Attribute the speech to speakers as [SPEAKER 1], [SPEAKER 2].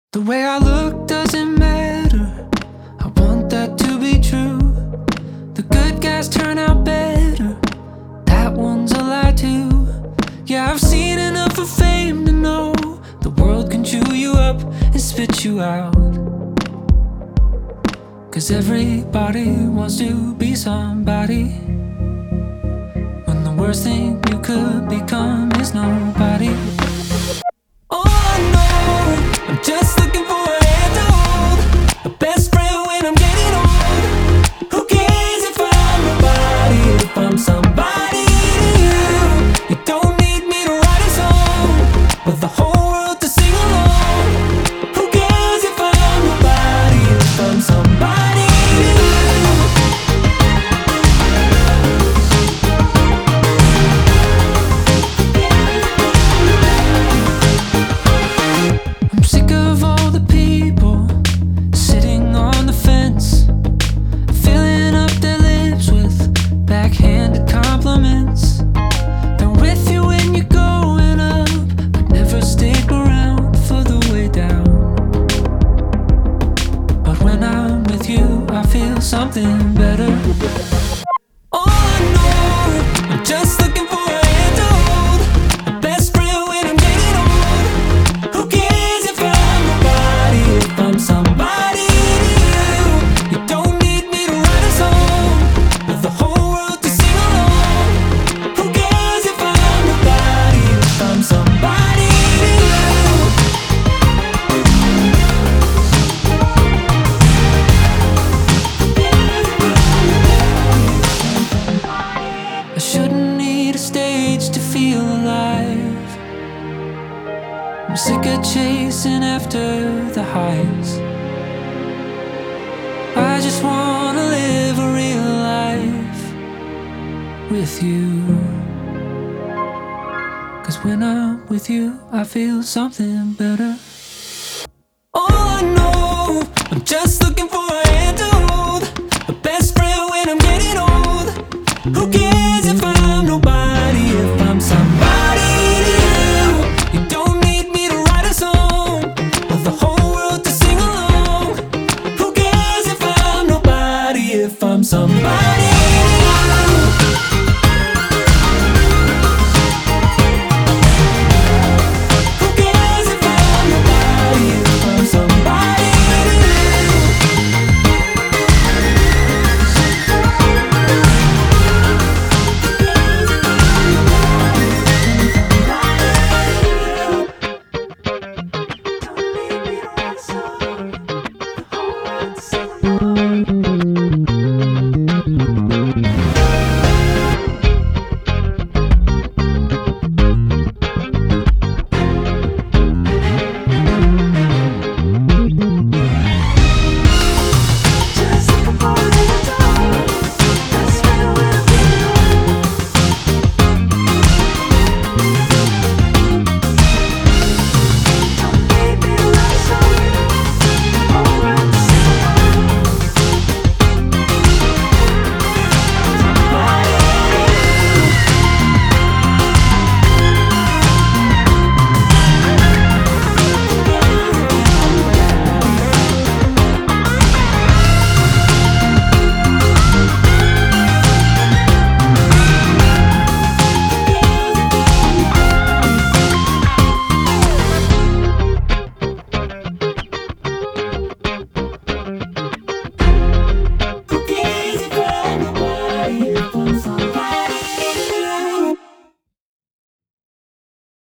[SPEAKER 1] The way I look doesn't matter. I want that to be true. The good guys turn out better. That one's a lie too. Yeah, I've seen enough of fame to know the world can chew you up and spit you out. 'Cause everybody wants to be somebody, when the worst thing you could become is nobody. Oh, I know, I'm just looking for a hand to hold, a best friend when I'm getting old. Who cares if I'm nobody, if I'm somebody to you? You don't need me to write a song, but the whole world to sing along. Who cares if I'm nobody, if I'm somebody to you? I'm sick of all the people sitting on the fence, filling up their lips with backhanded compliments. They're with you when you're going up, but never stick around for the way down. But when I'm with you, I feel something better. Oh, I know, I'm just looking for a hand to hold, a best friend when I'm getting old. Who cares if I'm nobody, if I'm somebody to you? You don't need me to write a song, with the whole world to sing along. Who cares if I'm nobody, if I'm somebody to you? I shouldn't need a stage to feel alive. I'm sick of chasing after the highs. I just wanna live a real life with you. 'Cause when I'm with you, I feel something better. Oh, I know, I'm just looking for a hand to hold, a best friend when I'm getting old. Who cares if I'm nobody, if I'm somebody to you? You don't need me to write a song, with the whole world to sing along. Who cares if I'm nobody, if I'm somebody?